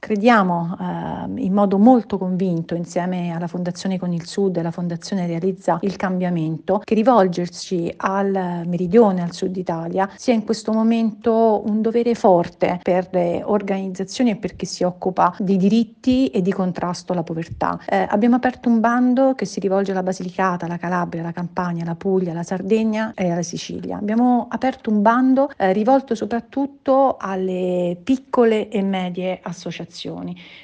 Crediamo in modo molto convinto, insieme alla Fondazione Con il Sud e alla Fondazione Realizza il Cambiamento, che rivolgerci al meridione, al Sud Italia, sia in questo momento un dovere forte per le organizzazioni e per chi si occupa di diritti e di contrasto alla povertà. Abbiamo aperto un bando che si rivolge alla Basilicata, alla Calabria, alla Campania, alla Puglia, alla Sardegna e alla Sicilia. Abbiamo aperto un bando rivolto soprattutto alle piccole e medie associazioni.